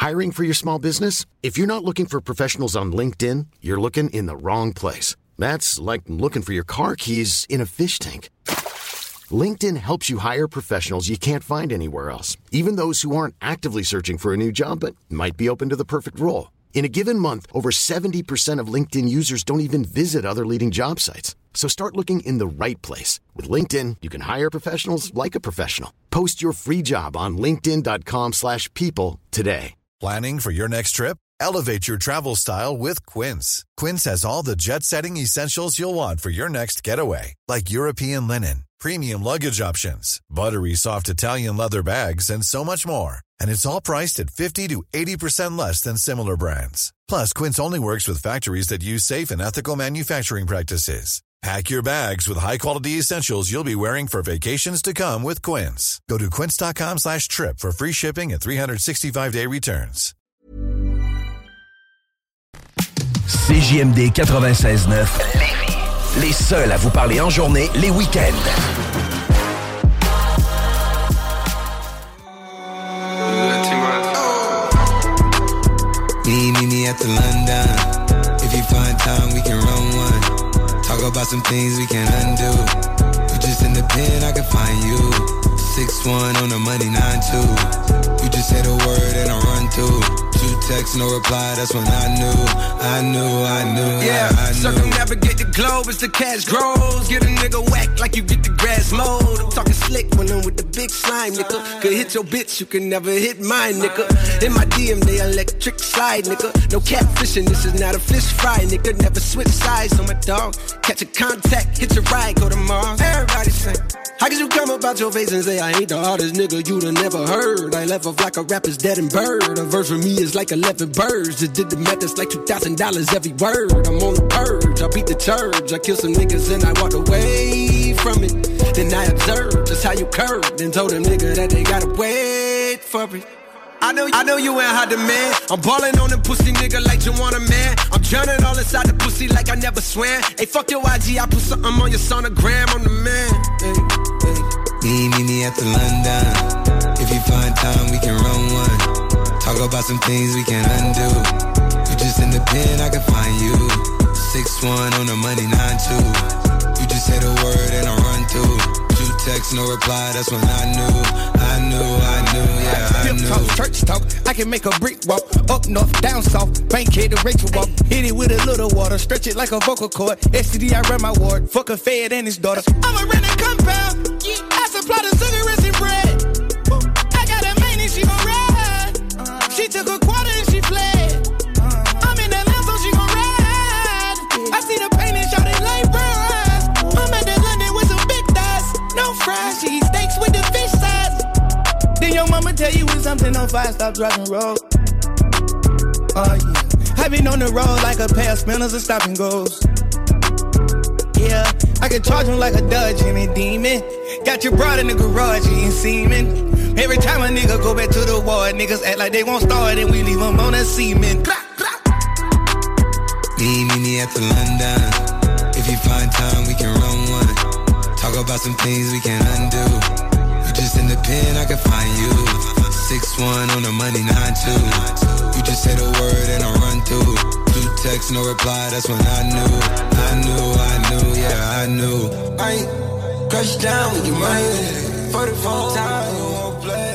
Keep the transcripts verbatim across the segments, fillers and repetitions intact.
Hiring for your small business? If you're not looking for professionals on LinkedIn, you're looking in the wrong place. That's like looking for your car keys in a fish tank. LinkedIn helps you hire professionals you can't find anywhere else, even those who aren't actively searching for a new job but might be open to the perfect role. In a given month, over seventy percent of LinkedIn users don't even visit other leading job sites. So start looking in the right place. With LinkedIn, you can hire professionals like a professional. Post your free job on linkedin.com slash people today. Planning for your next trip? Elevate your travel style with Quince. Quince has all the jet-setting essentials you'll want for your next getaway, like European linen, premium luggage options, buttery soft Italian leather bags, and so much more. And it's all priced at fifty to eighty percent less than similar brands. Plus, Quince only works with factories that use safe and ethical manufacturing practices. Pack your bags with high-quality essentials you'll be wearing for vacations to come with Quince. Go to quince.com slash trip for free shipping and three sixty-five day returns. C J M D quatre-vingt-seize neuf, Lévis. Les seuls à vous parler en journée, les week-ends. Me, me, me at the London. If you find time, we can run one. Talk about some things we can undo. You just in the pen, I can find you. six one on the money, nine two. You just say the word and I run through. Two texts, no reply, that's when I knew. I knew, I knew, yeah, I, I knew. Circumnavigate the globe as the cash grows. Get a nigga whack like you get the grass mowed. I'm talking slick when I'm with the big slime, nigga. Could hit your bitch, you can never hit mine, nigga. In my D M, they electric slide, nigga. No catfishing, this is not a fish fry, nigga. Never switch sides on my dog. Catch a contact, hit your ride, go to Mars. Everybody say, how could you come about your face and say I ain't the hardest nigga you'd have never heard? I left off like a rapper's dead and bird. A verse for me is like eleven birds. Just did the math, it's like two thousand dollars every word. I'm on the purge, I beat the church. I killed some niggas and I walked away from it. Then I observed just how you curved and told them nigga that they gotta wait for it. I know, I know you ain't hot demand. I'm ballin' on the pussy nigga like you want a man. I'm drowning all inside the pussy like I never swam. Hey, fuck your I G, I put something on your sonogram. I'm the man. Hey, hey. Me, me, me at the London. If you find time, we can run one. Talk about some things we can undo. You just in the pen, I can find you. six one on the money, nine two. You just say the word and I run through. Two texts, no reply, that's when I knew. I knew, I knew, yeah, I Pimp knew. talk, church talk, I can make a brick walk. Up north, down south, bank head to Rachel walk. Hit it with a little water, stretch it like a vocal cord. S T D, I run my ward, fuck a fed and his daughter. I'm a rent a compound, I supply the cigarettes and bread. I got a main and she gon' ride. She took a quarter and she fled. I'm in that land so she gon' ride. I see the pain and shout it like bruh. I'm at the London with some big thighs. No fries, she eat steaks with the fish size. Then your mama tell you when something on fire, stop driving road. Oh yeah, I been on the road like a pair of spinners and stop and goes. Yeah, I can charge him like a Dodge and a demon. Got your broad in the garage eating semen. Every time a nigga go back to the war, niggas act like they won't start and we leave them on a semen. Me, me, me at the London. If you find time, we can run one. Talk about some things we can undo. You just in the pen, I can find you. six one on the money, nine two. You just say the word and I run through. Two texts, no reply, that's when I knew. I knew, I knew, yeah, I knew. I ain't crush down with your money. For the phone time, won't play.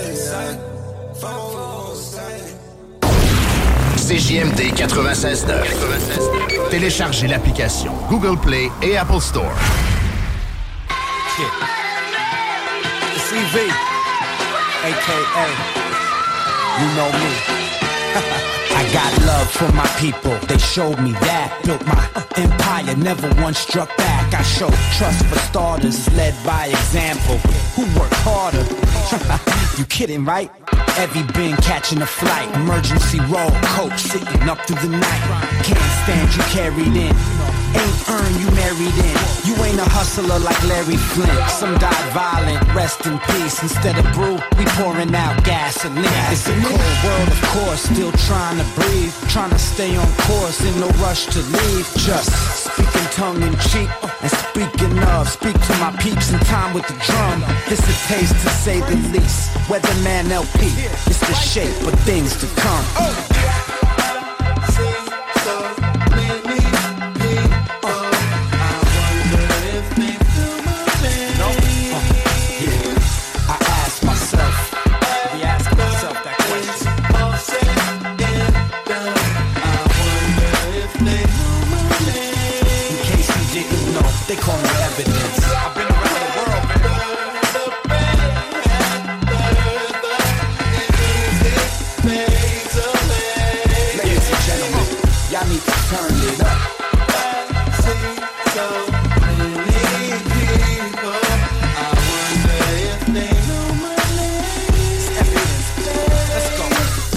C J M D quatre-vingt-seize neuf. Téléchargez l'application Google Play et Apple Store. Shit. The C V, A K A, you know me. I got love for my people, they showed me that. Built my empire, never once struck back. I showed trust for starters, led by example. Who worked harder? You kidding, right? Evie been catching a flight. Emergency roll, coach sitting up through the night. Can't stand you carried in. ain't earned, you married in. You ain't a hustler like Larry Flint. Some died violent, rest in peace. Instead of brew, we pouring out gasoline. It's a cold world, of course, still trying to breathe. Trying to stay on course, in no rush to leave. Just speaking tongue in cheek. And speaking of, speak to my peeps in time with the drum. It's a taste to say the least. Weatherman L P, it's the shape of things to come. They call me evidence. I've been around the world, man. Ladies and gentlemen, y'all need to turn it up. So many people, I wonder if they know my name. It's evidence. Let's go.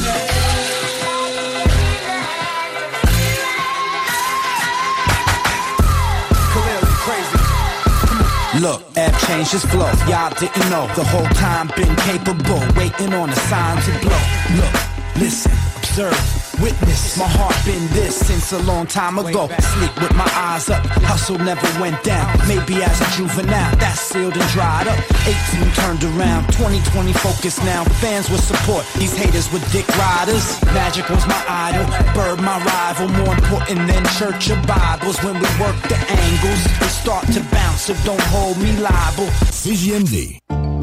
Look, Ab changed his flow, y'all didn't know. The whole time been capable, waiting on a sign to blow. Look, listen, observe, witness. My heart been this since a long time ago. Sleep with my eyes up, hustle never went down. Maybe as a juvenile, that's sealed and dried up. eighteen turned around, twenty twenty focused now. Fans with support, these haters with dick riders. Magic was my idol, Bird my rival. More important than church or Bibles. When we work the angles, we start to bounce, so don't hold me liable. C J M D.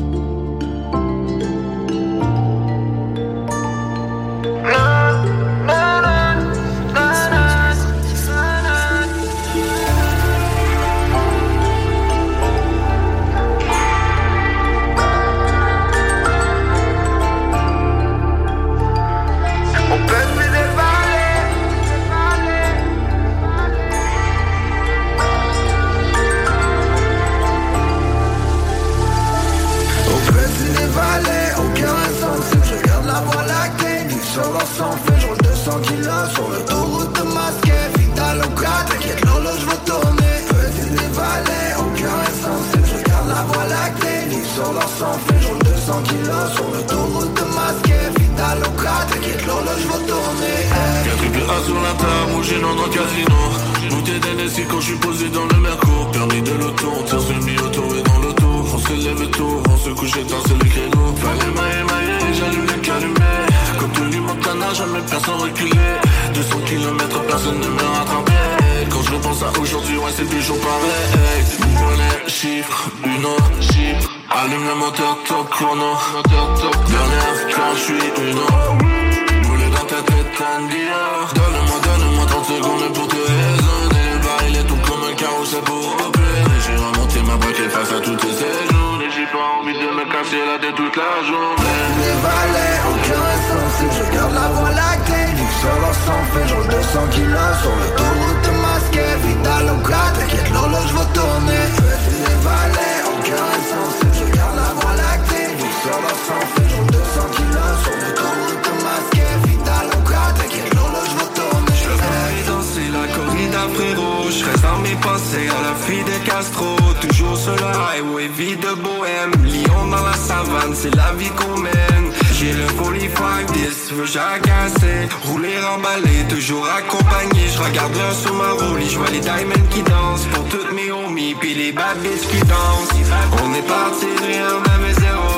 Sur leur sang fait, je roule deux cents kilos sur l'autoroute de masqué. Vital au gras, t'inquiète, l'horloge va tourner. Petit des valets, aucun insensible. Je regarde la voie lactée, livre sur leur sang fait, je roule deux cents kilos sur l'autoroute de masqué. Vital au gras, t'inquiète, l'horloge va tourner. Y'a triple A sur la table, rouge dans le casino. Bouteille d'Hennessy quand je suis posé dans le Merco. Permis de l'auto, on tire sur le mi-auto et dans l'auto. On se lève tôt, on se couche dans c'est le créneau. Fallait mailler, mailler, j'allume le calumet. Comme tout le Montana, jamais personne reculé. deux cents kilomètres, personne ne me rattrapait. Quand je repense à aujourd'hui, ouais c'est toujours pareil. Monnaie, chiffre, une autre chiffre. Allume le moteur, top chrono. Dernière, quand je suis une autre. Boulet dans ta tête, t'as une Dior. Donne-moi, donne-moi trente secondes pour te raisonner. Le bar il est tout comme un carrousel pour opérer. J'ai remonté ma braquette face à toutes ces jours. Et j'ai pas envie de me casser la tête toute la journée. Les valets, aucun insensible. Je garde la voie lactée. Livre sur leur sang fait, je roule deux cents kilos sur l'autoroute de masqué. Vital au gras, t'inquiète, l'horloge va tourner. Les valets, aucun insensible. Je garde la voie lactée. Livre sur leur sang fait, je roule deux cents kilos sur l'autoroute de masqué. Vital au gras, t'inquiète, l'horloge va tourner. Je vais danser la corrida frérot. Je reste dans mes pensées à la fille de Castro. Toujours sur le highway, vie de bohème. Lion dans la savane, c'est la vie qu'on mène. J'ai le quarante-cinq dix, veux j'agacé. Rouler emballé, toujours accompagné. Je regarde l'heure sur ma roulie, je vois les diamonds qui dansent. Pour toutes mes homies, puis les bad bitches qui dansent. On est parti de rien, même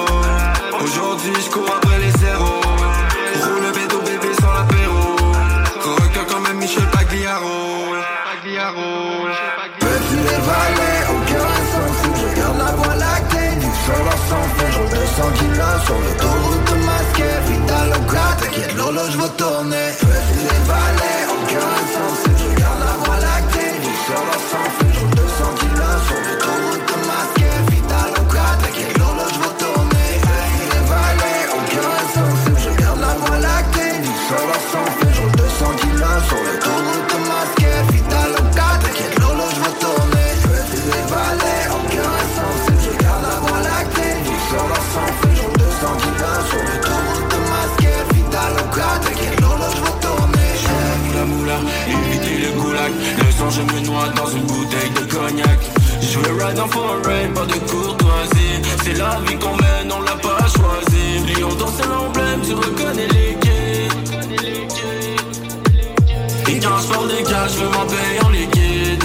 zéro. Aujourd'hui je cours après les zéros. Roule le bédo bébé sans l'apéro. Recueil comme un Michel Pagliaro. Pagliaro. Petit les valets, aucun insensible. Je garde la voie lactée. Livre sur leur sang fait, je roule deux cents kilos sur l'autoroute de masqué. Vital au gras, t'inquiète, l'horloge va tourner. Petit les valets, aucun insensible. Je garde la voie lactée. Livre sur leur sang fait, je roule deux cents kilos sur l'autoroute de masqué. Vital au gras, t'inquiète, l'horloge va tourner. Petit les valets, aucun insensible. Je garde la voie lactée. Livre sur leur sang fait, je roule deux cents kilos sur l'autoroute de masqué. Vital au gras, t'inquiète, l'horloge va tourner. Petit les valets, aucun insensible. Je garde la voie lactée. Livre sur leur sang fait, je roule deux cents kilos sur l'autoroute de masqué. Vital au gras, t'inquiète, l'horloge va tourner. Moula moula, éviter le goulag. Le sang je me noie dans une bouteille de cognac. Je veux ride en foreign, pas de courtoisie. C'est la vie qu'on mène, on l'a pas choisi. Lyon dans c'est l'emblème, tu reconnais les quais. Et quand je parle des cas, je veux m'en payer en liquide.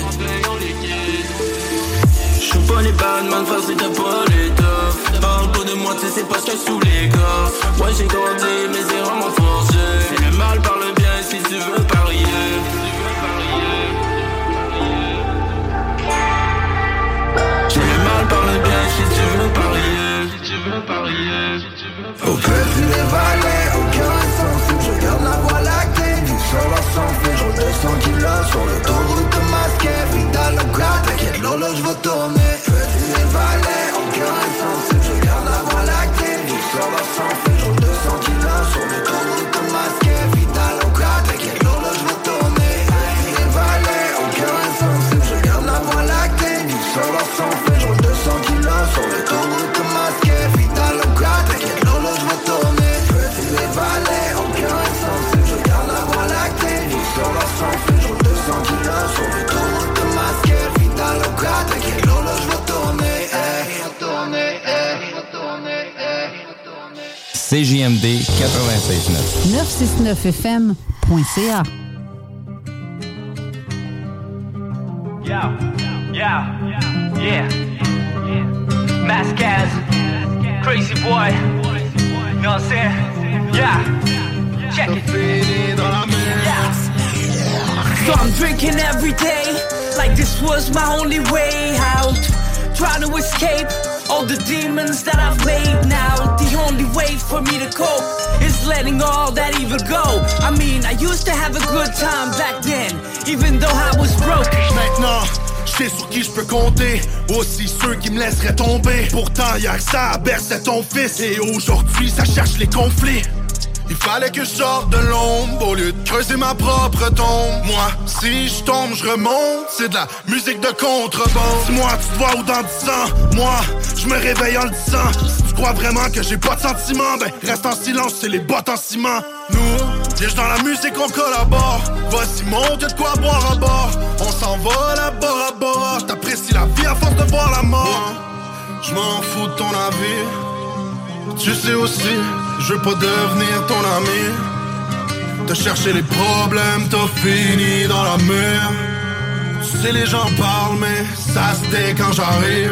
J'suis pas les bad man, face c'était pas les toughs. Parle pas de moi, tu sais c'est parce que sous les coffres. Ouais j'ai grandi, mes erreurs m'ont forgé. C'est le mal par le bien si tu veux parier. J'ai le mal par le bien si tu veux parier. Si tu veux parier. Au petit des valets, aucun insensible. Je garde la voie lactée, du sol à sans fil. Je roule deux cents kilos sur l'autoroute masquée. Vital au cas, t'inquiète, l'horloge va tourner. Petit des valets, aucun insensible. Je garde la voie lactée, du sol à sans fil. Je roule deux cents kilos sur l'autoroute masquée. Vital au cas, t'inquiète, l'horloge va tourner. Petit des valets, aucun insensible. Je garde la voie lactée, du sol à sans fil. Je roule deux cents kilos sur l'autoroute masquée. Vital au cas, t'inquiète, l'horloge va tourner. Petit des valets, aucun insensible. Je garde la voie lactée, du sol à sans fil. Je roule deux cents kilos sur l'autoroute masquée. Vital au cas, t'inquiète, l'horloge va tourner. Va tourner, va tourner, va tourner. C J M D quatre-vingt-seize neuf. neuf cent soixante-neuf F M point C A. Yeah, yeah, yeah, yeah. Mascaz, crazy boy. You know what I'm saying? Yeah, check it. Yeah. So I'm drinking every day, like this was my only way out. Trying to escape all the demons that I've made now. The only way for me to cope is letting all that evil go. I mean, I used to have a good time back then, even though I was broke. Maintenant, je sais sur qui je peux compter, aussi ceux qui me laisseraient tomber. Pourtant hier ça berçait ton fils, et aujourd'hui ça cherche les conflits. Il fallait que je sorte de l'ombre au lieu de creuser ma propre tombe. Moi, si je tombe, je remonte, c'est de la musique de contrebande. Dis-moi, tu te vois où dans dix ans? Moi, je me réveille en le disant. Si tu crois vraiment que j'ai pas de sentiments, ben reste en silence, c'est les bottes en ciment. Nous, viens dans la musique, on collabore. Voici mon Dieu de quoi boire à bord. On s'en va là bord à bord. J't'apprécie la vie à force de voir la mort. Je m'en fous de ton avis. Tu sais aussi, je veux pas devenir ton ami. T'as cherché les problèmes, t'as fini dans la mer. Tu sais les gens parlent mais ça se tait quand j'arrive.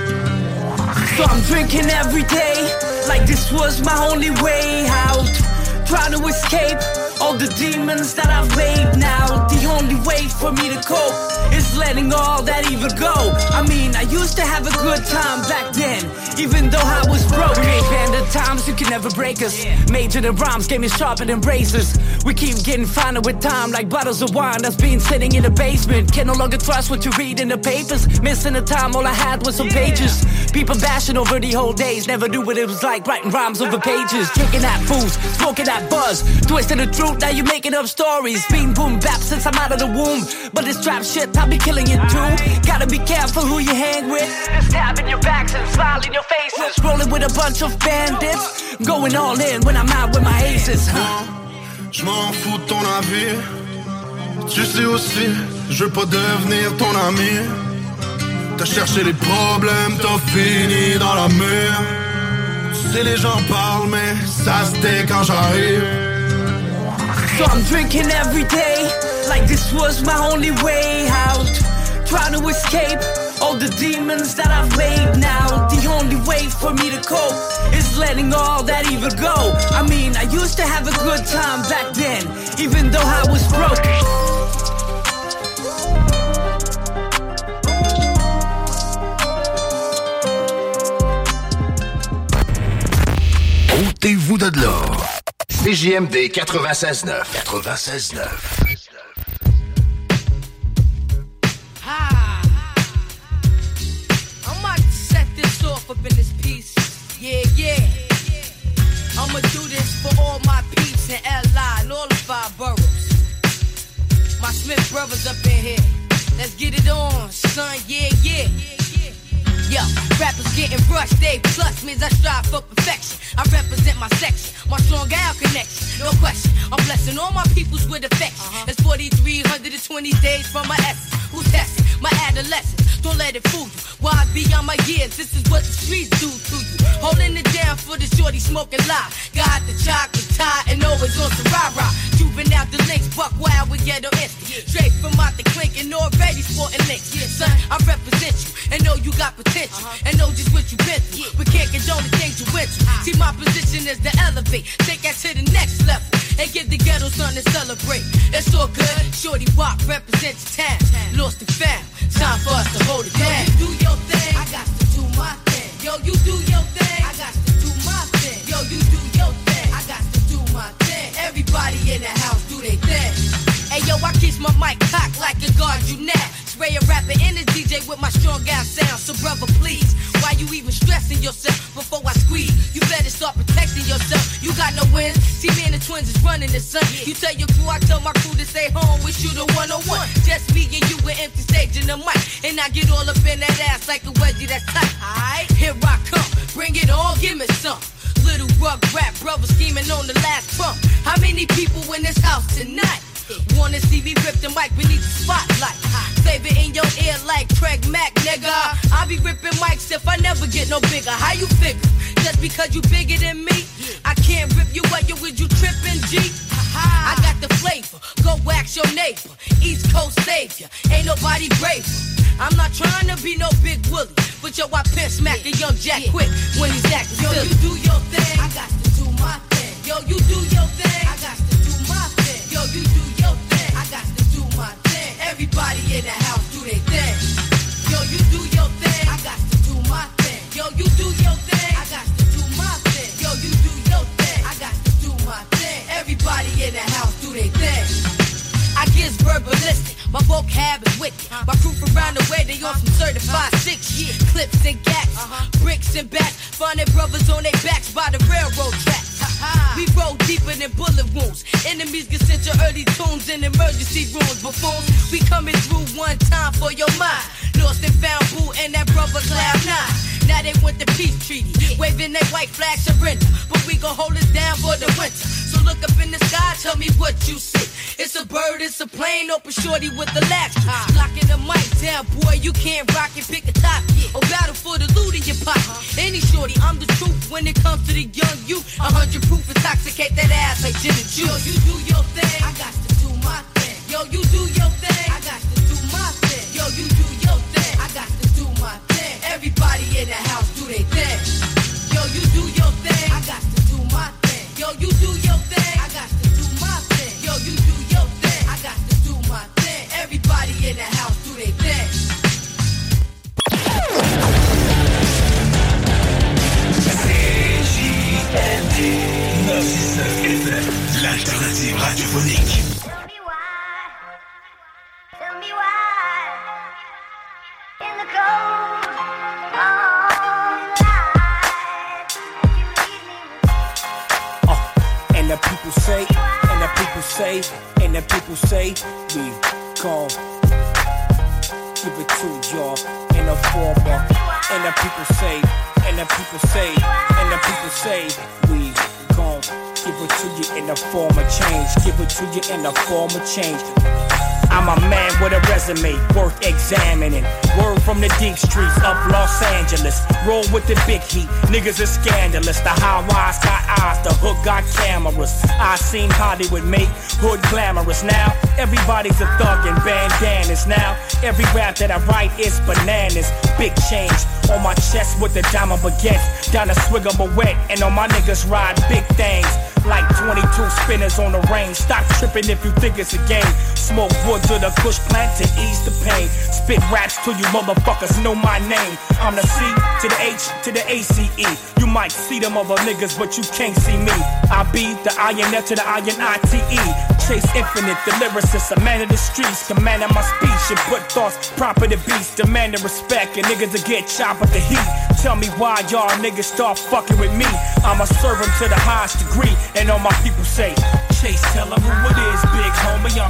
So I'm drinking every day, like this was my only way out. Trying to escape all the demons that I've made now. The only way for me to cope is letting all that evil go. I mean, I used to have a good time back then, even though I was broke. We ain't been the times, you can never break us. Major the rhymes, gave me sharper than razors. We keep getting finer with time, like bottles of wine that's been sitting in the basement. Can no longer trust what you read in the papers. Missing the time, all I had was some pages. People bashing over the whole days, never knew what it was like writing rhymes over pages. Taking that booze, smoking that buzz, twisting the truth, now you making up stories. Being boom bap since I'm out of the womb, but this trap shit, I'll be killing it too. Gotta be careful who you hang with. Just tapping your backs and smiling your faces. Rolling with a bunch of bandits, going all in when I'm out with my aces, huh? Je m'en fous de ton avis. Tu sais aussi, je veux pas devenir ton ami. T'as cherché les problèmes, t'as fini dans la mer. Tu sais les gens parlent mais ça se tait quand j'arrive. So I'm drinking every day, like this was my only way out. Trying to escape all the demons that I've made now. The only way for me to cope is letting all that evil go. I mean, I used to have a good time back then, even though I was broke. Ôtez-vous de là. C J M D quatre-vingt-seize neuf. quatre-vingt-seize neuf. Yeah, yeah. I'ma do this for all my peeps in L I and all the five boroughs. My Smith brothers up in here. Let's get it on, son, yeah, yeah. Yo, rappers getting brushed, they plus means I strive for perfection. I represent my section, my strong gal connection, no question. I'm blessing all my peoples with affection. Uh-huh. It's forty-three hundred twenty days from my essence. Who's testing my adolescence? Don't let it fool you. Wise beyond my years, this is what the streets do to you. Holding it down for the shorty smoking lie. Got the chocolate tie and always on some rah-rah. Juvenile the links, buck wild with ghetto instinct. Straight from out the clink and already sporting links. Yeah, son, I represent you and know you got potential. Uh-huh. And know just what you've been through. We can't condone the things you went through. See, my position is to elevate, take that to the next level, and give the ghetto something to celebrate. It's all good. Shorty Wop represents the town. Lost and found. Time for us to hold it down. Yo, you do your thing. I got to do my thing. Yo, you do your thing. I got to do my thing. Yo, you do your thing. I got to do my thing. Everybody in the house do their thing. Hey, yo, I kiss my mic cocked like a guard you now. Spray a rapper in the D J with my strong ass sound. So brother, please, why you even stressing yourself before I squeeze? You better start protecting yourself. You got no wins. See, me and the twins is running the sun. You tell your crew, I tell my crew to stay home. Wish you the one-on-one. Just me and you with empty stage in the mic. And I get all up in that ass like a wedgie that's tight. Alright, here I come. Bring it on, give me some. Little rug rap, brother scheming on the last pump. How many people in this house tonight wanna see me rip the mic beneath the spotlight? Save it in your ear like Craig Mack, nigga. I be ripping mics if I never get no bigger. How you figure? Just because you bigger than me, I can't rip you up, yo, with you tripping, G? I got the flavor, go wax your neighbor. East Coast savior, ain't nobody braver. I'm not trying to be no big Willie, but yo, I pimp smack a young Jack quick when he's acting silly. Yo, you do your thing, I got to do my thing. Yo, you do your thing, I got to do my thing. Yo, you do your thing, I got to do my thing. Everybody in the house do their thing. Yo, you do your thing, I got to do my thing. Yo, you do your thing, I got to do my thing. Yo, you do your thing, I got to do my thing. Everybody in the house do their thing. I get verbalistic, my vocab is wicked. My crew from around the way, they on some certified six shit. Clips and gats, bricks and bats. Finding brothers on their backs by the railroad tracks. We roll deeper than bullet wounds. Enemies get sent your early tunes in emergency rooms. Buffoons, we coming through one time for your mind. Lost and found boo and that brother Cloud Nine. Now they want the peace treaty, waving that white flag surrender. But we gon' hold us down for the winter. So look up in the sky, tell me what you see. It's a bird, it's a plane, open shorty with the latch. Locking the mic down, boy, you can't rock it, pick a top. Or battle for the loot in your pocket. Any shorty, I'm the truth when it comes to the young youth. A hundred proof, intoxicate that ass like gin and juice. Yo, you do your thing, I got to do my thing. Yo, you do your thing, I got to do my thing. Yo, you do your thing, I got to do my thing. Everybody in the house do their thing. Yo, you do your thing, I got to do my thing. Yo, you do your thing, I got to do my thing. Yo, you do your thing, I got to do my thing. Everybody in the house do their thing. C J M D neuf cent soixante-neuf F M, l'alternative radiophonique. Tell me why, tell me why, in the cold, long night, you leave me with uh, and the people say, and the people say, and the people say, we gon' give it to y'all in a former. And the people say, and the people say, and the people say, we gon' give it to you in the form of change. Give it to you in the form of change. I'm a man with a resume worth examining. Word from the deep streets of Los Angeles. Roll with the big heat, niggas are scandalous. The high wise got eyes, the hood got cameras. I seen Hollywood make hood glamorous. Now everybody's a thug and bandanas. Now every rap that I write is bananas. Big change on my chest with the diamond baguettes. Down a swig of Moet, and on my niggas ride big things. Like twenty-two spinners on the range. Stop tripping if you think it's a game. Smoke wood to the kush plant to ease the pain. Spit raps till you motherfuckers know my name. I'm the C to the H to the A C E. You might see them other niggas, but you can't see me. I be the I N F to the I N I T E. Chase infinite, the lyricist, a man of the streets. Commanding my speech and put thoughts proper to beats. Demanding respect and niggas to get chopped with the heat. Tell me why y'all niggas start fucking with me. I'ma serve them to the highest degree. And all my people say, Chase, tell them who it is, big homie. I'm the self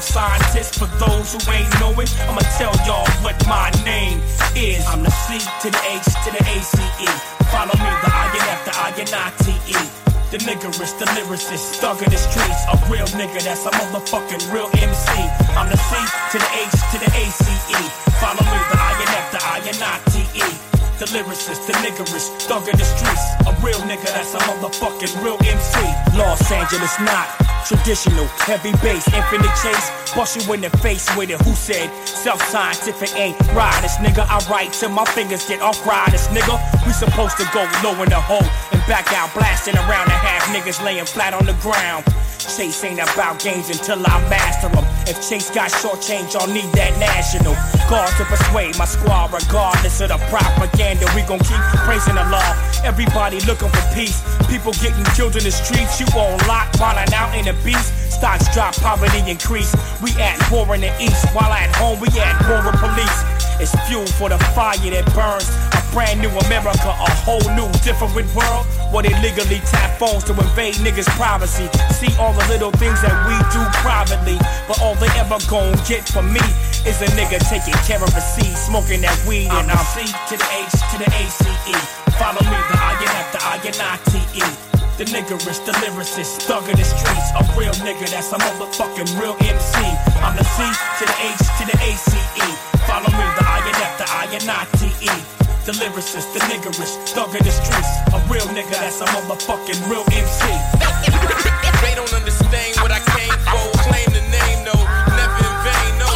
scientist. For those who ain't know it, I'ma tell y'all what my name is. I'm the C to the H to the A C E. Follow me, the I N F, the I N I T E. The niggerist, the lyricist, thug of the streets. A real nigga, that's a motherfucking real M C. I'm the C to the H to the A C E. Follow me, the I N F, the I N I T E. The lyricist, the niggerist, thug of the streets. A real nigga, that's a motherfucking real M C. Los Angeles not traditional, heavy bass, infinite chase. Bust you in the face with it, who said self-scientific ain't riders, nigga? I write till my fingers get off riders, nigga. We supposed to go low in the hole and back out blasting around and have niggas laying flat on the ground. Chase ain't about games until I master them. If Chase got short change, y'all need that national guard to persuade my squad regardless of the propaganda. We gon' keep praising the law. Everybody looking for peace. People getting killed in the streets. You on lock, wildin' out in the beast. Stocks drop, poverty increase. We at war in the east, while at home we at war with police. It's fuel for the fire that burns. A brand new America, a whole new different world. Where they legally tap phones to invade niggas' privacy. See all the little things that we do privately, but all they ever gon' get from me is a nigga taking care of a seed, smoking that weed. And I'm C to the H to the A C E. Follow me, the I N F, the I N I T E. The niggerist, the lyricist, thug of the streets. A real nigga, that's a motherfucking real M C. I'm the C to the H to the A C E. Follow me, the I N F, the I N I T E. The lyricist, the niggerist, thug of the streets. A real nigga, that's a motherfucking real M C. They don't understand what I came for. Claim the name, no, never in vain, no.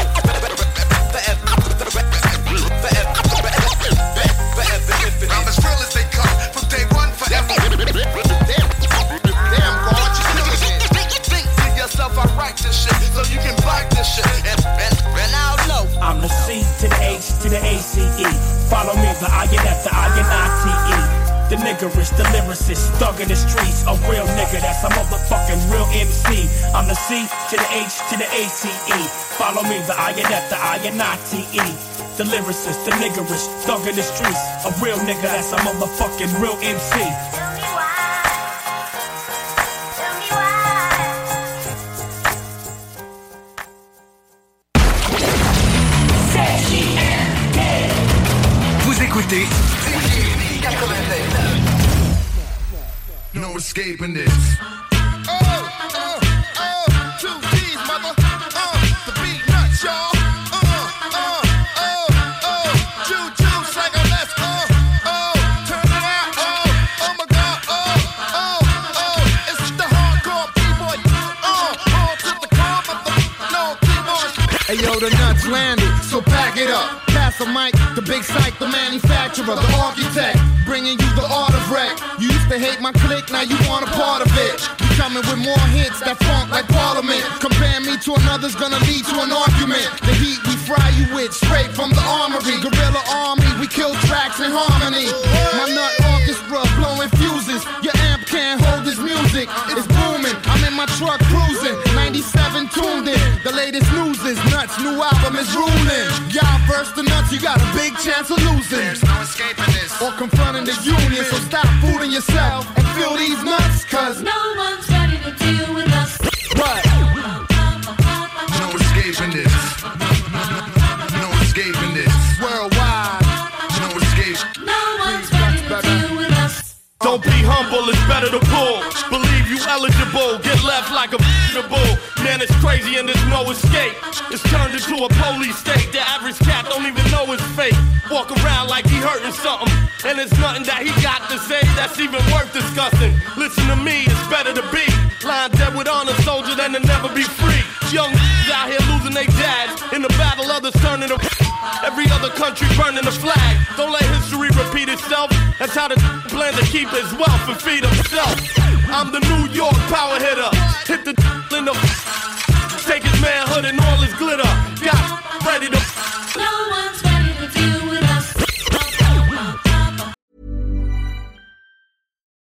I'm as real as they come, from day one forever. Damn, God, you still again. Think to yourself, I write this shit, so you can bite this shit. And, and, and I'll know. I'm the C to the H to the A C E. Follow me, the I N F, the I N I T E. The niggerist, the lyricist, thug in the streets. A real nigga, that's a motherfucking real M C. I'm the C to the H to the A C E. Follow me, the I N F, the I N I T E. The lyricist, the niggerist, thug in the streets. A real nigga, that's a motherfucking real M C. Vous écoutez No escaping this. Oh, oh, oh, two G's, mother. Uh, the beat nuts, y'all. Uh, uh, oh, oh, Juju, like a let's uh, oh, turn it out, oh, oh my God, oh, oh, oh, it's the hardcore B-boy, uh, on to the car, but the no keyboard. Hey yo, the nuts landed, so pack it up. Pass the mic, the big psych, the manufacturer, the architect, bringing you the art of wreck. You used to hate my clique, now you want a part of it. You coming with more hits that funk like Parliament. Compare me to another's gonna lead to an argument. The heat we fry you with, straight from the armory. Guerrilla army, we kill tracks in harmony. My nut orchestra blowing fuses. Your amp can't hold this music, it's booming. I'm in my truck cruising, ninety-seven tuned in. The latest news is nuts, new album is ruling. Y'all verse the nuts, you got a big chance of losing. There's no escaping this. Or confronting the union, so stop fooling yourself and feel these nuts, cause no one's ready to deal with us. What? No escaping this. No escaping this. Worldwide. No escape. No one's ready to deal with us. Don't be humble, it's better to pull. Believe you eligible, get left like a bull. Man, it's crazy and there's no escape. It's turned into a police state. The average cat don't even know it's fake. Walk around like he hurting something, and there's nothing that he got to say that's even worth discussing. Listen to me, it's better to be lying dead with honor, soldier, than to never be free. Young out here losing their dads in the battle, others turning to every other country burning the flag. Don't let history repeat itself. That's how the plan to keep his wealth and feed himself. I'm the New York power hitter. Hit the in the take his manhood and all his glitter. Got ready to. No one's ready to deal with us.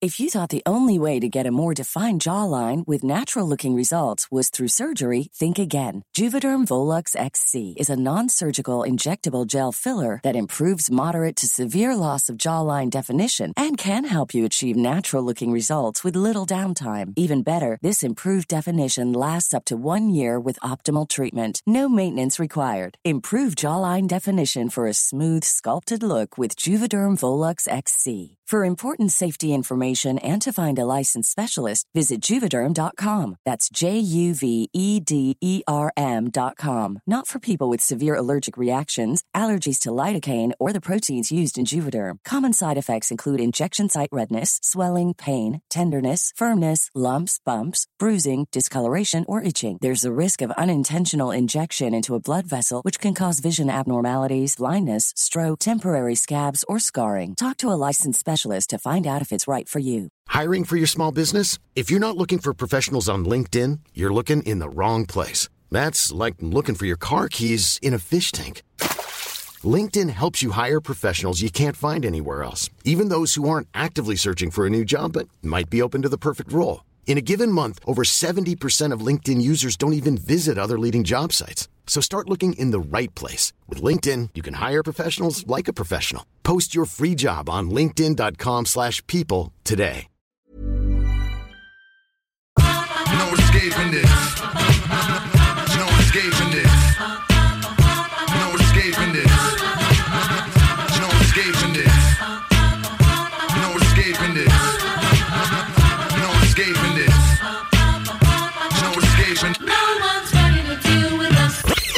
If you thought the only way to get a more defined jawline with natural-looking results was through surgery, think again. Juvederm Volux X C is a non-surgical injectable gel filler that improves moderate to severe loss of jawline definition and can help you achieve natural-looking results with little downtime. Even better, this improved definition lasts up to one year with optimal treatment. No maintenance required. Improve jawline definition for a smooth, sculpted look with Juvederm Volux X C. For important safety information and to find a licensed specialist, visit Juvederm dot com. That's J U V E D E R M dot com. Not for people with severe allergic reactions, allergies to lidocaine, or the proteins used in Juvederm. Common side effects include injection site redness, swelling, pain, tenderness, firmness, lumps, bumps, bruising, discoloration, or itching. There's a risk of unintentional injection into a blood vessel, which can cause vision abnormalities, blindness, stroke, temporary scabs, or scarring. Talk to a licensed specialist to find out if it's right for you. Hiring for your small business? If you're not looking for professionals on LinkedIn, you're looking in the wrong place. That's like looking for your car keys in a fish tank. LinkedIn helps you hire professionals you can't find anywhere else, even those who aren't actively searching for a new job but might be open to the perfect role. In a given month, over seventy percent of LinkedIn users don't even visit other leading job sites. So start looking in the right place. With LinkedIn, you can hire professionals like a professional. Post your free job on linkedin dot com slash people today. No escaping this. No escaping this. No escaping this. No escaping this. No escaping this. No escaping this. No escaping. No one's ready to deal with us.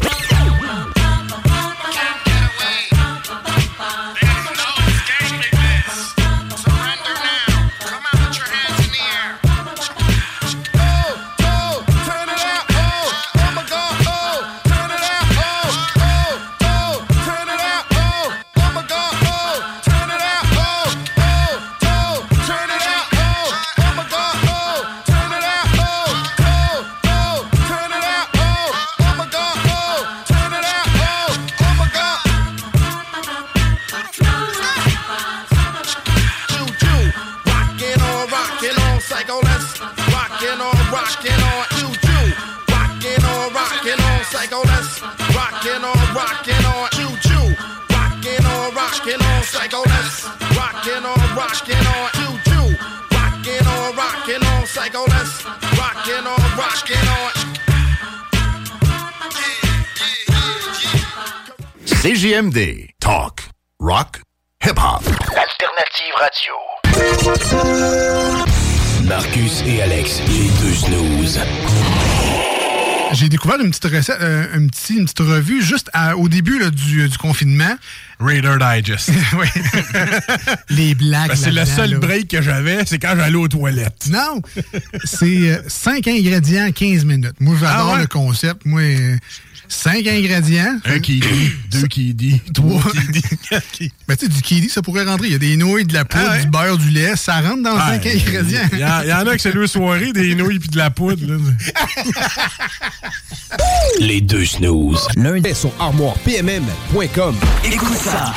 C J M D. Talk. Rock. Hip-hop. Alternative Radio. Marcus et Alex, les deux snooze. J'ai découvert une petite recette, euh, une, petite, une petite revue juste à, au début là, du, du confinement. Raider Digest. Oui. Les blagues. Ben, c'est le seul là. break que j'avais, c'est quand j'allais aux toilettes. Non! C'est euh, cinq ingrédients, quinze minutes. Moi, j'adore ah ouais? le concept. Moi, euh, cinq ingrédients. Un qui dit, deux qui dit, trois qui dit, quatre qui... Ben, tu sais, du kiwi, ça pourrait rentrer. Il y a des nouilles, de la poudre, ah ouais? du beurre, du lait. Ça rentre dans ah, cinq ingrédients. Il y, y en a que c'est deux soirées, des nouilles puis de la poudre. Là. Les deux snooze. Lundi sur armoire p m m point com. Écoute ça.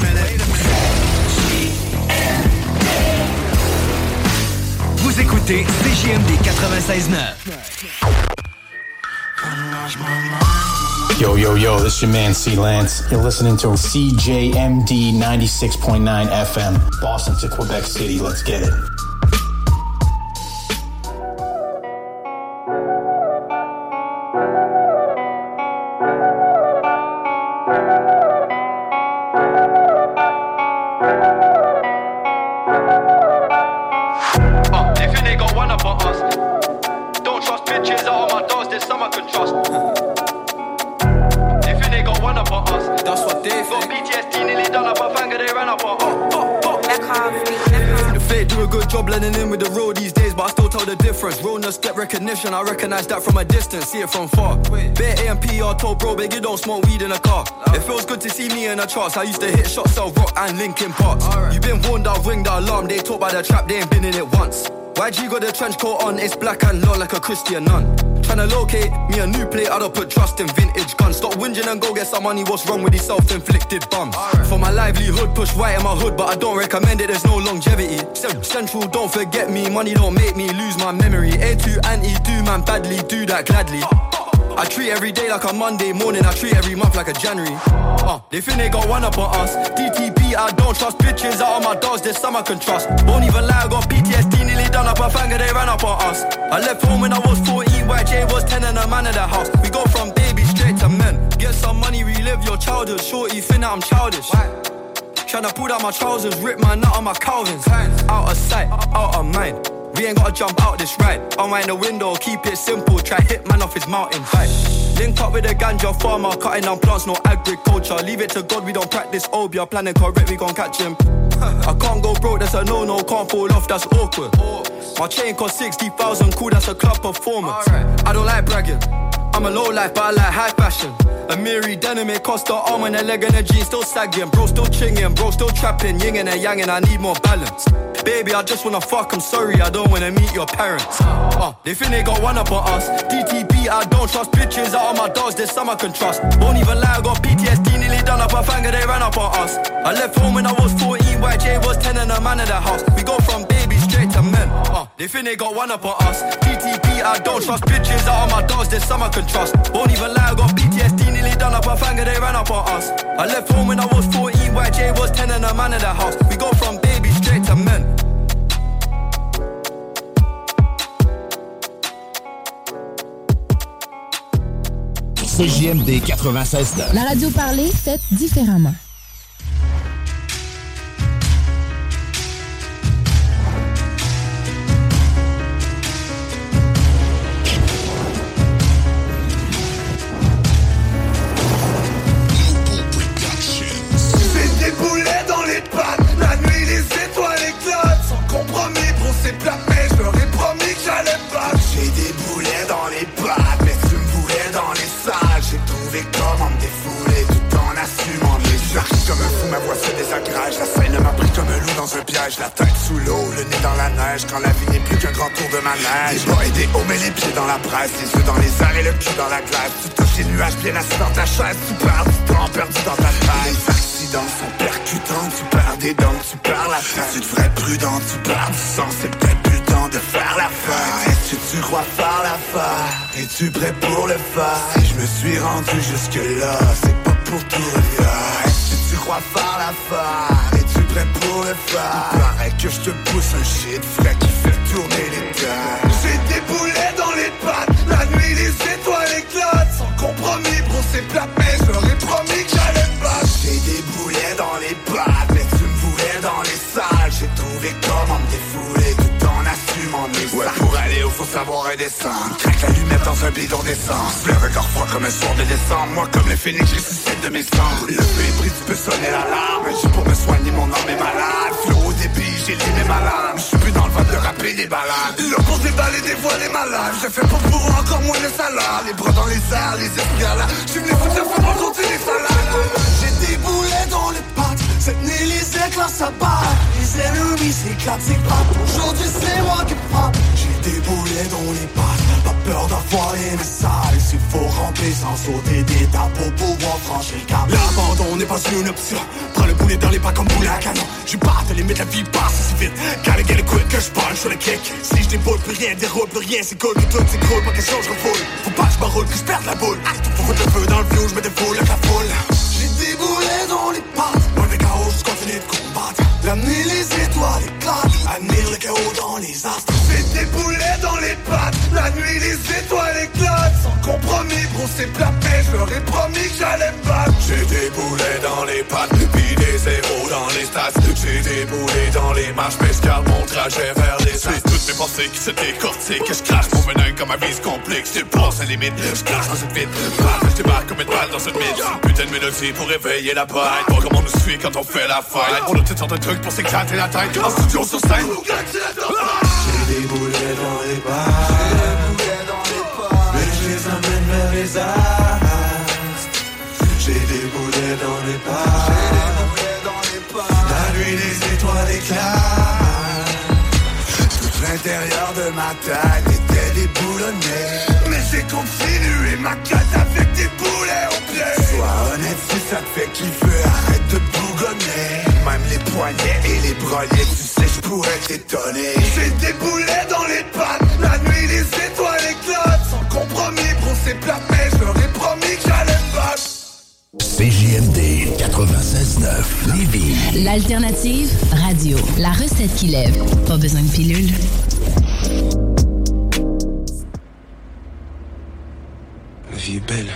Vous écoutez C J M D quatre-vingt-seize neuf. Yo, yo, yo, this is your man C. Lance. You're listening to C J M D ninety-six point nine F M. Boston to Quebec City, let's get it. I recognize that from a distance, see it from far. Bare A M P R told bro, big, you don't smoke weed in a car. It feels good to see me in the charts. I used to hit shots, sell rock and Linkin Parks. Right. You been warned, I'll ring the alarm. They talk by the trap, they ain't been in it once. Y G got the trench coat on, it's black and low like a Christian nun. tryna locate me a new plate. I don't put trust in vintage guns. Stop whinging and go get some money. What's wrong with these self-inflicted bums? Right. For my livelihood, push white in my hood, but I don't recommend it. There's no longevity. Central, don't forget me. Money don't make me lose my memory. A two anti, do man badly, do that gladly. I treat every day like a Monday morning. I treat every month like a January. Uh, they think they got one up on us. D T B, I don't trust bitches. Out of my dogs, there's some I can trust. Won't even lie, I got P T S D, nearly done up a finger, they ran up on us. I left home when I was fourteen, Y J was ten and a man of the house. We go from baby straight to men. Get some money, relive your childhood. Shorty, think that I'm childish. Tryna pull down my trousers, rip my nut on my Calvins. Out of sight, out of mind. We ain't gotta jump out this ride. Unwind the window, keep it simple. Try hit man off his mountain bike. Link up with a ganja farmer, cutting down plants, no agriculture. Leave it to God, we don't practice obia. Planning correct, we gon' catch him. I can't go broke, that's a no-no. Can't fall off, that's awkward. My chain cost sixty thousand, cool, that's a club performance. I don't like bragging, I'm a low life, but I like high fashion. A Miri denim, it cost the arm and a leg and a jean still sagging. Bro still chinging, bro still trapping, yin and a yang, and I need more balance. Baby, I just wanna fuck, I'm sorry, I don't wanna meet your parents. Uh, they think they got one up on us. D T B, I don't trust bitches. Out of my dogs, there's some I can trust. Won't even lie, I got P T S D, nearly done up a finger, they ran up on us. I left home when I was fourteen, Y J was ten and a man of the house. We go from baby straight to men. Uh, they think they got one up on us. D T B, I don't trust bitches. Out of my dogs, there's some I can trust. Won't even lie, I got P T S D, nearly done up a finger, they ran up on us. I left home when I was fourteen, Y J was ten and a man of the house. We go from baby straight to men. C J M D quatre-vingt-seize neuf. La radio parlée, faite différemment. J'ai des boulets dans les pattes. La nuit, les étoiles éclatent. Sans compromis, bro, c'est plat, mais je leur ai promis que j'allais battre. J'ai des boulets dans les pattes. Dans les salles, j'ai trouvé comment me défouler tout en assumant les charges. Comme un fou, ma voix se désagrège. La scène m'a pris comme un loup dans un piège. La tête sous l'eau, le nez dans la neige. Quand la vie n'est plus qu'un grand tour de manège. Les bas et des hauts, mais les pieds dans la presse. Les yeux dans les airs et le cul dans la glace. Tu touches les nuages bien assis dans ta chaise. Tu perds du temps perdu dans ta tête. Les accidents sont percutants. Tu perds des dents, tu perds la tête. Tu devrais prudent, tu perds du sang. C'est peut-être plus le temps de faire la fête. Est-ce que tu crois faire l'affaire? Es-tu prêt pour le faire? Si je me suis rendu jusque-là, c'est pas pour tout refaire. Est-ce que tu crois faire l'affaire? Es-tu prêt pour le faire? Il paraît que je te pousse un shit frais qui fait tourner les terres. J'ai des boulets dans les pattes. La nuit, les étoiles éclatent. Sans compromis, bro, c'est plat, mais je leur ai promis que j'allais me battre. J'ai des boulets dans les pattes, mais tu me voulais dans les salles. J'ai trouvé comment me défouler tout en assumant mes ouais, sacs. Pour aller où faut savoir redescendre. Craque l'allumette dans un bidon d'essence. Le regard froid comme un soir de décembre. Moi comme le phénix, je ressuscite de mes cendres. Le feu est pris, tu peux sonner l'alarme. J'ai pour me soigner, mon âme est malade. Flow au débit, j'ai limé ma lame. Je suis plus dans le vent de rapper des balades. Là pour déballer des voiles et malades. Je fais pas pour encore moins de salade. Les bras dans les airs, les esprits à la. Je suis venu foutre le feu pour compter les salades. J'ai des boulets dans les pattes. Cette nuit les éclats s'abattent. Les ennemis s'éclatent, c'est pas. Aujourd'hui c'est moi qui frappe. J'ai des boulets dans les pattes. Pas peur d'avoir les messages. S'il faut ramper sans sauter d'étapes pour pouvoir franchir le cap. L'abandon n'est pas une option. Prends le boulet dans les pas comme boulet à canon. J'suis pas à limite, la vie passe si vite. Quand les gars écoutent que j'punch sur le kick. Si j'déboule, plus rien déroule, plus rien c'est cool. Que tout s'écroule, pas question j'refoule. Faut pas que j'm'enroule, que j'perde la boule. Faut foutre le feu dans le vieux, j'me défoule avec la foule. J'ai des boulets dans les pattes. Moi le chaos, j'continue de combattre. La nuit, les étoiles éclatent. Admire le chaos dans les astres. J'ai des boulets dans les pattes. La nuit, les étoiles éclatent. Sans compromis, bro, c'est plat, mais je leur ai promis que j'allais me battre. J'ai des boulets dans les pattes. Puis des zéros dans les stats. J'ai des boulets dans les marches. Mais j'garde mon trajet vers les astres. Toutes mes pensées qui se décortiquent. Que j'crache mon venin comme ma vie se complique. J'dépasse la limite. J'crache dans une vide. Je débarque comme une balle dans une mine. Putain de mélodie pour réveiller la bête. Voir comment on nous suit quand on fait la fight. On a toutes sortes de trucs pour s'éclater la tête. En studio sur scène. J'ai des boulets dans les pattes. Mais je les emmène vers les astres. J'ai des boulets dans les pattes. La nuit les étoiles éclatent. Tout l'intérieur de ma tête était déboulonné. Mais j'ai continuer ma quête avec des boulets au pied. Sois honnête si ça te fait kiffer, arrête de bougonner. Même les poignets et les brelets, tu sais je pourrais t'étonner. J'ai des boulets dans les pattes, la nuit les étoiles éclatent. Sans compromis, bro c'est plat mais je leur ai promis que j'allais me battre. C J M D quatre-vingt-seize neuf Lévis. L'alternative radio. La recette qui lève. Pas besoin de pilule. La vie est belle.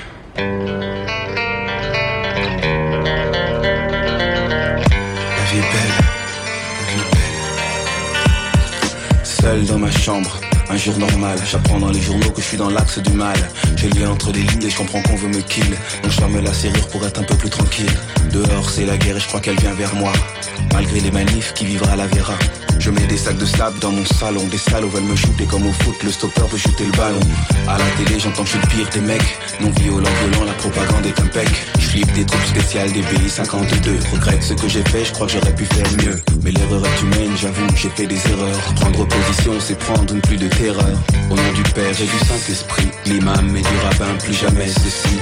La vie est belle. La vie est belle. Seul dans ma chambre. Un jour normal, j'apprends dans les journaux que je suis dans l'axe du mal. J'ai lu entre les lignes et je comprends qu'on veut me kill. Donc je ferme la serrure pour être un peu plus tranquille. Dehors c'est la guerre et je crois qu'elle vient vers moi. Malgré les manifs, qui vivra la verra. Je mets des sacs de sable dans mon salon. Des salauds veulent me shooter comme au foot. Le stopper veut shooter le ballon. À la télé j'entends que je suis le pire des mecs. Non violent, violent, la propagande est impec. Je flippe des troupes spéciales des B I cinquante-deux. Regrette ce que j'ai fait, je crois que j'aurais pu faire mieux. Mais l'erreur est humaine, j'avoue, j'ai fait des erreurs. Prendre position, c'est prendre une pluie de terreur. Au nom du Père et du Saint-Esprit, l'imam et du rabbin, plus jamais ceci.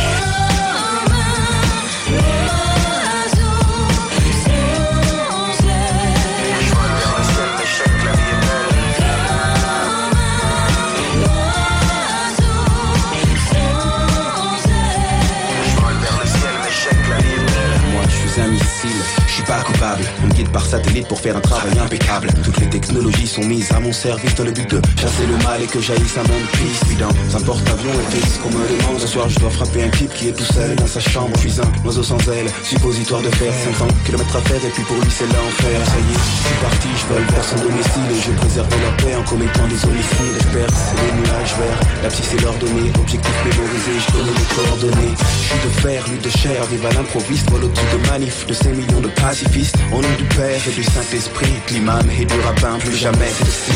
Un missile, je suis pas coupable. On me guide par satellite pour faire un travail impeccable. Toutes les technologies sont mises à mon service dans le but de chasser le mal et que jaillisse un monde peace. Puis dans un porte-avions et fait ce qu'on me demande. Ce soir je dois frapper un type qui est tout seul dans sa chambre. Je suis un oiseau sans aile, suppositoire de faire cinq cents kilomètres à faire et puis pour lui c'est l'enfer. Ça y est, je suis parti, je vole vers son domicile et je préserve la paix en commettant des homicides. Je perce les nuages verts, la psy c'est l'ordonnée. Objectif mémorisé, je connais les coordonnées. Je suis de fer, lui de chair, vive à l'improviste, vol au-dessus de manif de ces millions de pacifistes. Au nom du Père et du Saint-Esprit, l'imam et du rabbin, plus jamais ceci.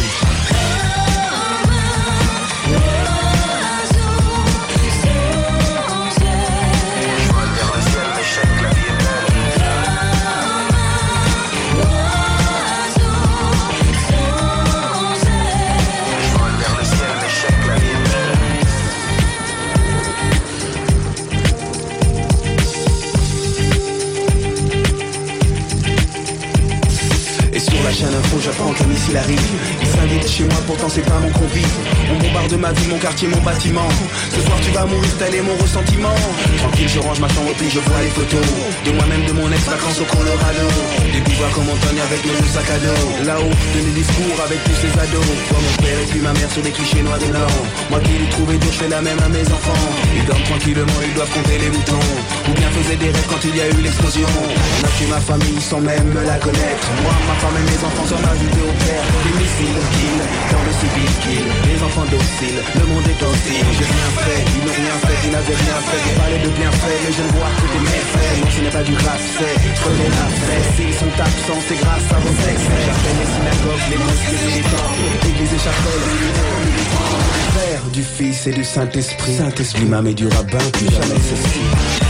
Chaîne info, j'apprends qu'un missile arrive. Il s'invite chez moi, pourtant c'est pas mon convive. On bombarde ma vie, mon quartier, mon bâtiment. Ce soir tu vas mourir, tel est mon ressentiment. Tranquille, je range ma chambre, puis je vois les photos de moi-même, de mon ex-vacances au Colorado. Des bivouacs en montagne avec mes deux sacs à dos. Là-haut, de mes discours avec tous ces ados. Toi mon père et puis ma mère sur des clichés noirs et blancs. Moi qui lui trouvais dur, je fais la même à mes enfants. Ils dorment tranquillement, ils doivent compter les moutons. Ou bien faisaient des rêves quand il y a eu l'explosion. On a tué ma famille sans même me la connaître. Moi, ma femme et mes enfants sont ajoutés au père. Les missiles kill, dans le civil kill. Les enfants dociles, le monde est hostile. J'ai rien fait, ils n'ont rien fait, ils n'avaient rien fait. Ils parlaient de bienfaits, mais je ne vois que des méfaits. Non, ce n'est pas du rap, c'est crever la fête. S'ils sont absents, c'est grâce à vos excès. J'appelle les synagogues, les mosquées et les temples. Église et chapelle, du Père, du Fils et du Saint-Esprit. Saint-Esprit, l'imam et du rabbin, plus jamais ceci.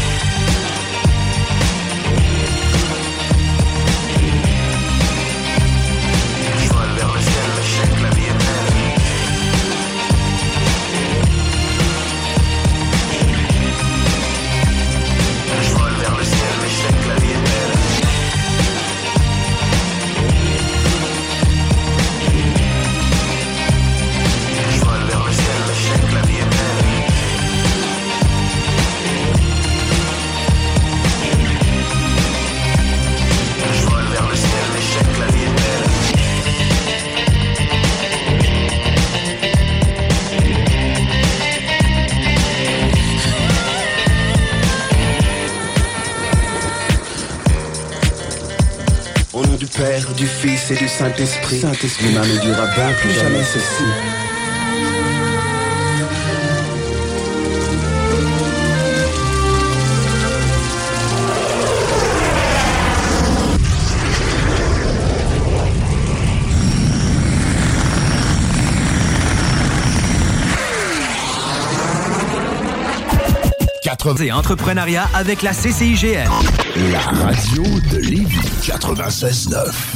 Père, du Fils et du Saint-Esprit. Saint-Esprit, l'imam et du rabbin, plus jamais ceci. Et entrepreneuriat avec la C C I G N. La radio de Lévis quatre-vingt-seize neuf.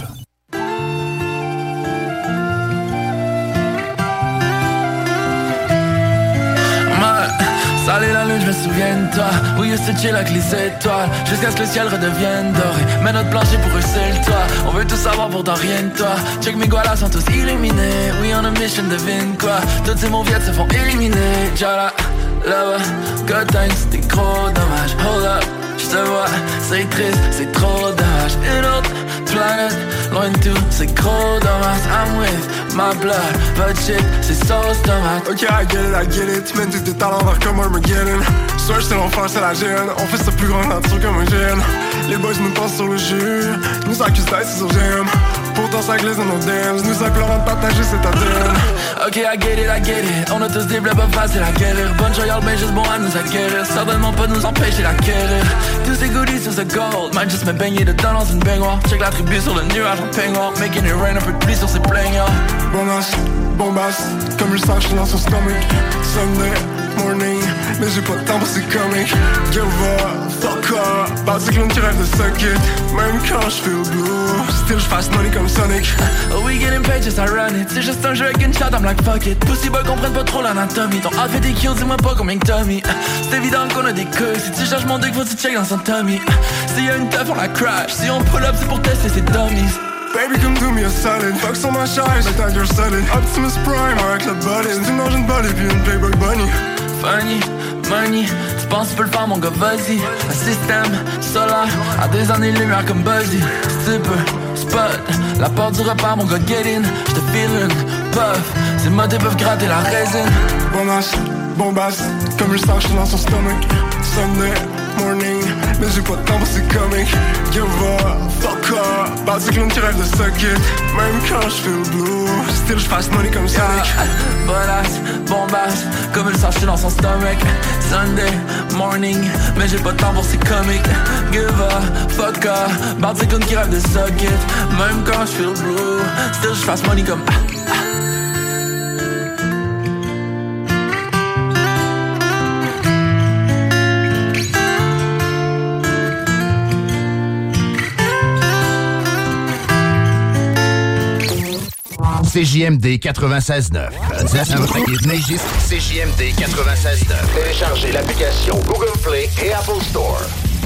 souvienne-toi, we used to chill avec les étoiles, jusqu'à ce que le ciel redevienne doré. Mais notre plancher pour eux c'est le toit, on veut tout savoir pourtant rien de toi. Check mes gualas sont tous illuminés, we on a mission, devine quoi. Toutes ces mauviettes se font éliminer. Jala, là-bas, good times, t'es gros dommage. Hold up, j'te vois, c'est triste, c'est trop dommage. Une autre planète, loin de tout, c'est gros dommage. I'm with my blood, but shit, c'est sauce tomate. Ok, I get it, I get it, tu mènes tous tes talents vers comme Armageddon. Soit c'est l'enfer, c'est la gêne, on fait ça plus grand nature comme un gène. Les boys nous pensent sur le jus, nous accusent d'être sur G M. Pourtant ça glisse dans nos dams, nous implorons de partager cette antenne. Ok, I get it, I get it, on a tous des blabs faciles à guérir. Bonne joyale, mais juste bon à nous acquérir. Certainement pas nous empêcher d'acquérir. Tous ces goodies sur ce gold, man juste me baigner dedans dans une baignoire. Check la tribu sur le nuage en peignoir, making it rain, un peu de pluie sur ses plaignards. Bonasse, bombasse, comme le sang dans son stomach. Sunday morning, mais j'ai pas de temps pour ces comics. Give up, fuck up, bad cyclone qui rêve de suck it. Même quand j'feel blue, still j'fasse money comme Sonic. Oh we getting paid, just I run it. C'est juste un jeu avec une shot, I'm like fuck it. Pussy boy comprennent pas trop l'anatomie. Ton outfit des kills, dis-moi pas combien que t'as mis. C'est évident qu'on a des couilles, si tu cherches mon dick, faut que tu check dans son tummy. S'il y a une teuf, on la crash, si on pull up, c'est pour tester ses dummies. Baby, come do me a solid. Fuck sur ma chaise, like that you're solid. Optimus Prime, avec la body. Tu manges une balle et puis une Playboy Bunny. Funny, money, tu penses tu peux le faire mon gars, vas-y. Un système solaire, à des années-lumière comme Buzzy. Si tu peux, spot, la porte du repas, mon gars, get in. J'te feelin', puff, ces motés peuvent gratter la résine. Bonasse, bombasse, comme le sang dans son stomach. Sunday morning, mais j'ai pas de temps pour ces comics. Give up, fuck up, bad cyclone qui rêve de suck it. Même quand j'feel blue, still j'fasse money comme Sonic. Yeah. Bonasse, bombasse, comme le sang dans son stomach. Sunday morning, mais j'ai pas de temps pour ces comics. Give up, fuck up, bad cyclone qui rêve de suck it. Même quand j'feel blue, still j'fasse money comme... C J M D quatre-vingt-seize neuf. C J M D quatre-vingt-seize neuf. Téléchargez l'application Google Play et Apple Store.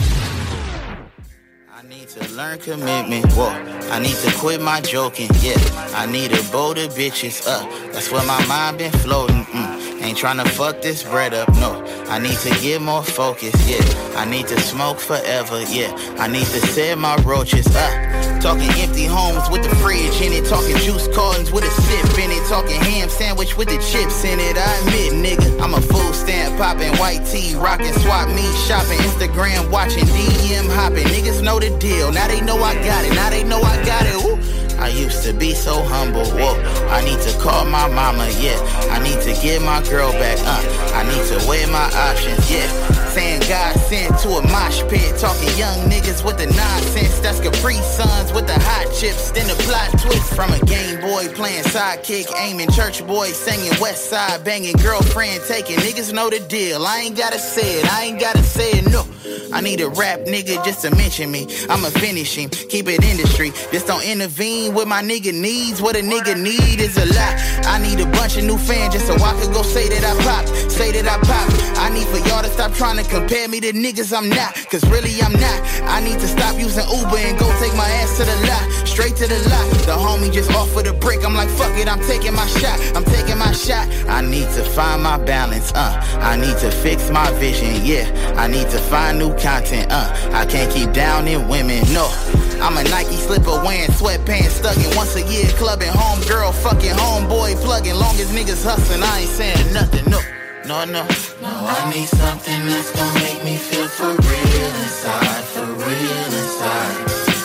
I need to learn commitment, whoa. I need to quit my joking, yeah. I need to bow the bitches up. That's where my mind been floating, mm. Ain't tryna fuck this bread up, no. I need to get more focused, yeah. I need to smoke forever, yeah. I need to set my roaches up. Talking empty homes with the fridge in it. Talking juice cartons with a sip in it. Talking ham sandwich with the chips in it. I admit, nigga, I'm a food stamp popping, white tee rocking, swap meet shopping, Instagram watching, D M hopping. Niggas know the deal. Now they know I got it. Now they know I got it. Ooh. I used to be so humble, whoa. I need to call my mama, yeah. I need to get my girl back, uh. I need to weigh my options, yeah. Saying God sent to a mosh pit. Talking young niggas with the nonsense. That's Capri Suns with the hot chips. Then the plot twist from a Game Boy playing sidekick. Aiming church boys singing West Side. Banging girlfriend taking. Niggas know the deal. I ain't gotta say it. I ain't gotta say it, no. I need a rap nigga just to mention me. I'ma finish him. Keep it industry. Just don't intervene with my nigga needs. What a nigga need is a lot. I need a bunch of new fans just so I could go say that I pop. Say that I pop. I need for y'all to stop trying to compare me to niggas I'm not. Cause really I'm not. I need to stop using Uber and go take my ass to the lot. Straight to the lot. The homie just offered a brick. I'm like, fuck it, I'm taking my shot. I'm taking my shot. I need to find my balance, uh. I need to fix my vision, yeah. I need to find new content, uh. I can't keep downing women, no. I'm a Nike slipper wearing sweatpants, stuck in once a year clubbing, homegirl fucking homeboy plugging. Long as niggas hustling, I ain't saying nothing, no. No, no. No, I need something that's gonna make me feel for real inside, for real inside.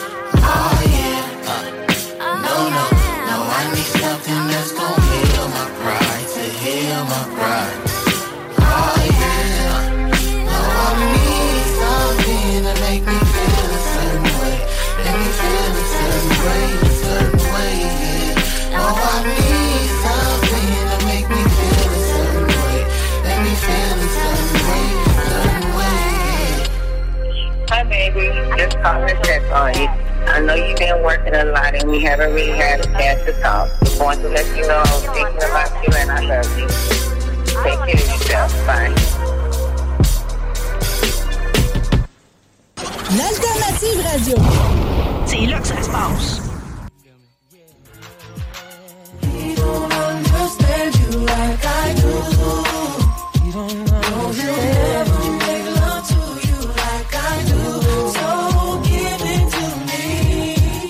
Oh yeah. Uh, no, no, no, I need something that's gonna heal my pride, to heal my pride. Oh yeah. No, I need something to make me feel a certain way, make me feel a certain way, a certain way, yeah. No, I need something to make me feel a certain way, make me feel a certain way, a certain way. Hi baby, just calling to check on you. I know you've been working a lot and we haven't really had a chance to talk. Just want to let you know I was thinking about you and I love you. Take care of yourself. Bye. Radio. C'est là que ça se passe. He don't understand you like I do. He don't understand. No, he'll never make love to you like I do. So give it to me,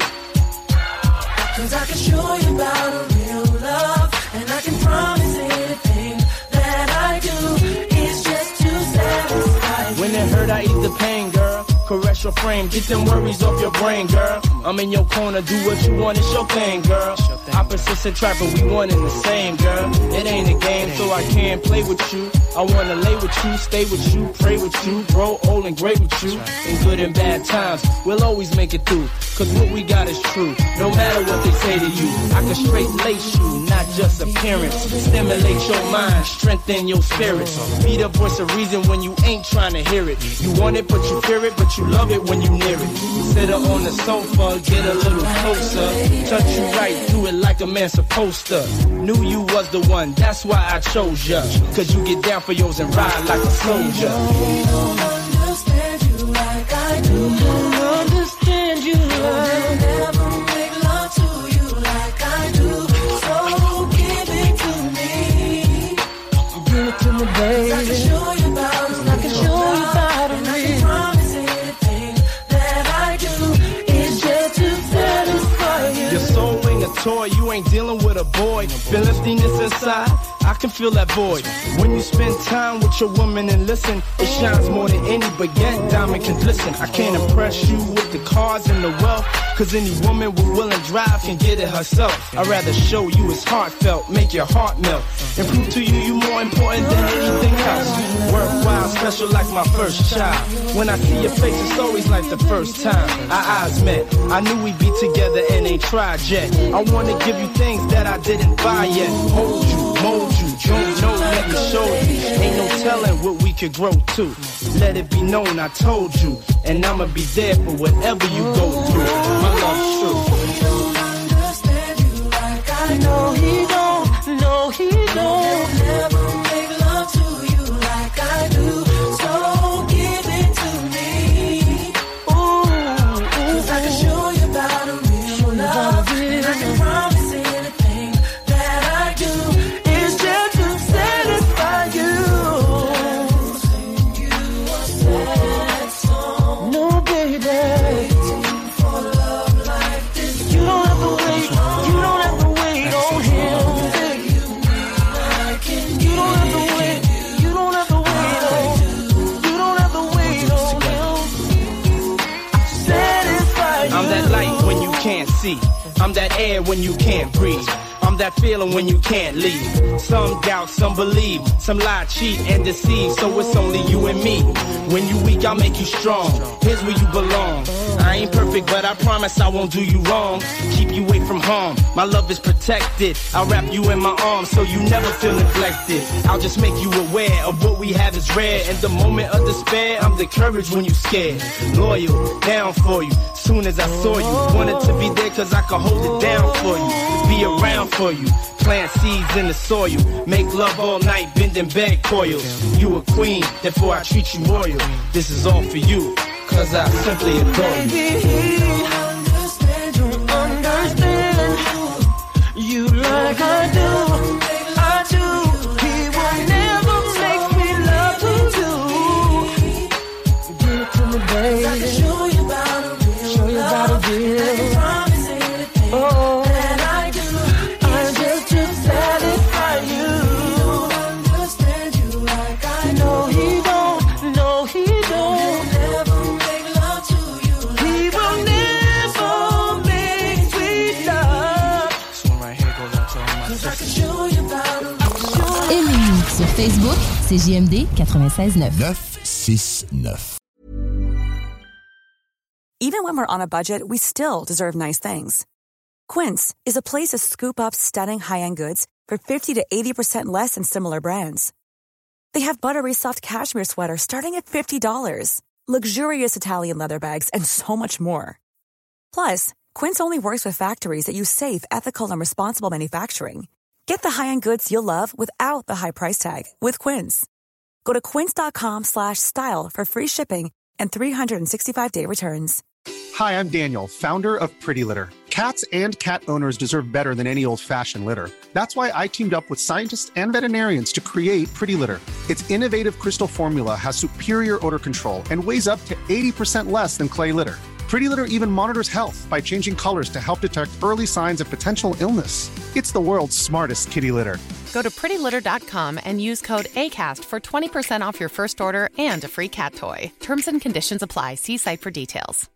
'cause I can show you about a real love, and I can promise anything that I do is just to satisfy you. When it hurt, I eat the pain, girl. Caress your frame, get them worries off your brain, girl. I'm in your corner, do what you want, it's your thing, girl. Opposites attract, but we one and the same, girl. It ain't a game, so I can't play with you. I wanna lay with you, stay with you, pray with you, grow old and great with you. In good and bad times, we'll always make it through, 'cause what we got is true. No matter what they say to you, I can straight lace you, not just appearance. Stimulate your mind, strengthen your spirit. Be the voice of reason when you ain't trying to hear it. You want it, but you fear it, but you love it when you near it. Sit her on the sofa, get a little closer. Touch you right through it like a man supposed to. Knew you was the one, that's why I chose ya. 'Cause you get down for yours and ride like a soldier. We don't understand you like I do. Don't understand you like I never make love to you like I do. So give it to me. Give it to me, baby. 'Cause I can show you about it. I can show you about it. And I can promise anything that I do is just to satisfy you. Your soul ain't a toy, you ain't dealing with a boy. Feel emptiness inside, I can feel that void. When you spend time with your woman and listen, it shines more than any baguette diamond can glisten. I can't impress you with the cars and the wealth, 'cause any woman with will and drive can get it herself. I'd rather show you it's heartfelt, make your heart melt, and prove to you you more important than anything else. Worthwhile, special like my first child. When I see your face, it's always like the first time our eyes met. I knew we'd be together and ain't tried yet. I wanna give you things that I didn't buy yet. Hold you, mold you, don't know, let me show you. Ain't no telling what we could grow to. Let it be known I told you, and I'ma be there for whatever you go through. My love's true. He don't understand you like I know. He don't, no he don't. He'll never make love to you like I do. So give it to me. Ooh, 'cause I can show you about a real love, and I can promise anything that I do is just to satisfy you. Sing you a sad song. No, baby. Waiting for love like this. You don't have to wait. You don't have to wait on him. You don't have to wait. You don't have to wait on. You don't have to wait on him. Satisfy you. I'm that light when you can't see. I'm that air when you can't breathe. I'm that feeling when you can't leave. Some doubt, some believe, some lie, cheat, and deceive. So it's only you and me. When you weak, I'll make you strong. Here's where you belong. I ain't perfect, but I promise I won't do you wrong. Keep you away from harm. My love is protected. I'll wrap you in my arms so you never feel neglected. I'll just make you aware of what we have is rare. In the moment of despair, I'm the courage when you scared. Loyal, down for you. Soon as I saw you, wanted to be there 'cause I could hold it down for you. Be around for you. Plant seeds in the soil. Make love all night, bending bed coils. You a queen, therefore I treat you royal. This is all for you, 'cause I simply adore you. Understand, you understand you like I do. I do. He will never make me love you. Give it to me, baby. I can show you about a real show you about a real. I can promise anything oh. that I do. I'm just to satisfy you. He don't understand you like I know. He don't. No, he don't. He'll never make love to you. He will never make sweet love. This one right here goes out to all my 'Cause I can show you about a real. Aimez-nous sur Facebook, C J M D quatre-vingt-seize neuf. neuf six neuf. Even when we're on a budget, we still deserve nice things. Quince is a place to scoop up stunning high-end goods for fifty to eighty percent less than similar brands. They have buttery soft cashmere sweaters starting at fifty dollars, luxurious Italian leather bags, and so much more. Plus, Quince only works with factories that use safe, ethical, and responsible manufacturing. Get the high-end goods you'll love without the high price tag with Quince. Go to quince.com slash style for free shipping and three sixty-five day returns. Hi, I'm Daniel, founder of Pretty Litter. Cats and cat owners deserve better than any old-fashioned litter. That's why I teamed up with scientists and veterinarians to create Pretty Litter. Its innovative crystal formula has superior odor control and weighs up to eighty percent less than clay litter. Pretty Litter even monitors health by changing colors to help detect early signs of potential illness. It's the world's smartest kitty litter. Go to pretty litter dot com and use code ACAST for twenty percent off your first order and a free cat toy. Terms and conditions apply. See site for details.